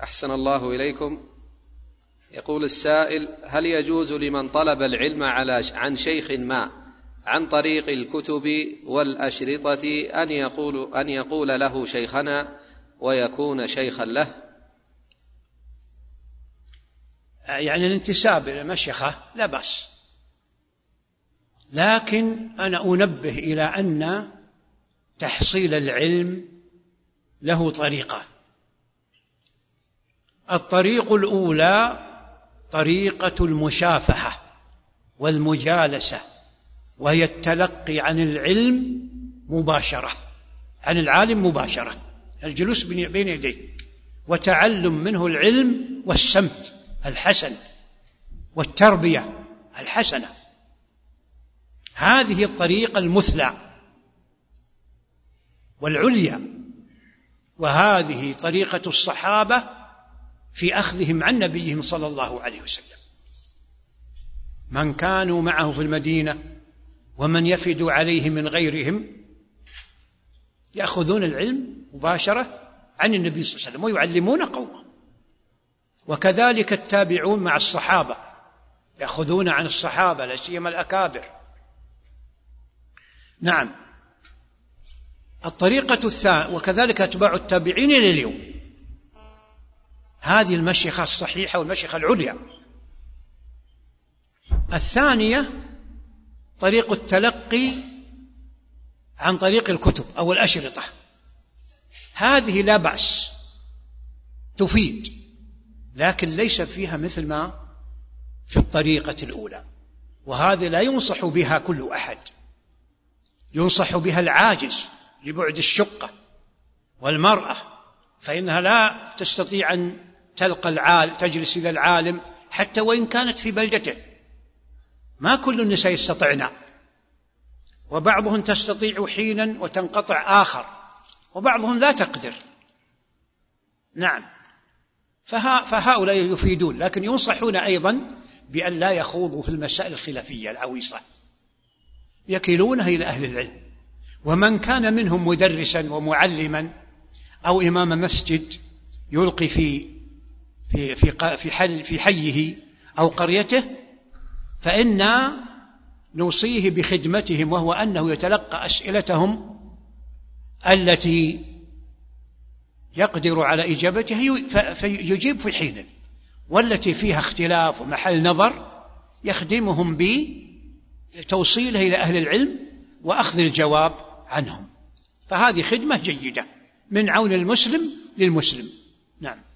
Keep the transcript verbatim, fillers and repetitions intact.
أحسن الله إليكم. يقول السائل: هل يجوز لمن طلب العلم على عن شيخ ما عن طريق الكتب والأشرطة أن يقول, أن يقول له شيخنا ويكون شيخا له؟ يعني الانتساب إلى مشيخة لا بأس، لكن أنا أنبه إلى أن تحصيل العلم له طريقة. الطريق الأولى طريقة المشافهة والمجالسة، وهي التلقي عن العلم مباشرة، عن العالم مباشرة، الجلوس بين يديه وتعلم منه العلم والسمت الحسن والتربية الحسنة. هذه الطريقة المثلى والعليا، وهذه طريقة الصحابة في أخذهم عن نبيهم صلى الله عليه وسلم. من كانوا معه في المدينة ومن يفد عليه من غيرهم يأخذون العلم مباشرة عن النبي صلى الله عليه وسلم ويعلمون قومه، وكذلك التابعون مع الصحابة يأخذون عن الصحابة لا سيما الأكابر. نعم. الطريقة الثانية وكذلك أتباع التابعين إلى اليوم، هذه المشيخة الصحيحة والمشيخة العليا. الثانية طريق التلقي عن طريق الكتب أو الأشرطة، هذه لا بأس تفيد، لكن ليس فيها مثل ما في الطريقة الأولى، وهذه لا ينصح بها كل أحد، ينصح بها العاجز لبعد الشقة والمرأة، فإنها لا تستطيع أن تلقى العالم تجلس إلى العالم حتى وإن كانت في بلدته، ما كل النساء يستطيعن، وبعضهن تستطيع حينا وتنقطع آخر، وبعضهن لا تقدر. نعم. فها فهؤلاء يفيدون، لكن ينصحون أيضا بأن لا يخوضوا في المسائل الخلافية العويصة، يكلونها إلى أهل العلم. ومن كان منهم مدرسا ومعلما أو إمام مسجد يلقي في في في في, حل في حيه أو قريته، فإنا نوصيه بخدمتهم، وهو أنه يتلقى أسئلتهم التي يقدر على إجابتها فيجيب في حين، والتي فيها اختلاف ومحل نظر يخدمهم بتوصيله إلى أهل العلم وأخذ الجواب عنهم. فهذه خدمة جيدة من عون المسلم للمسلم. نعم.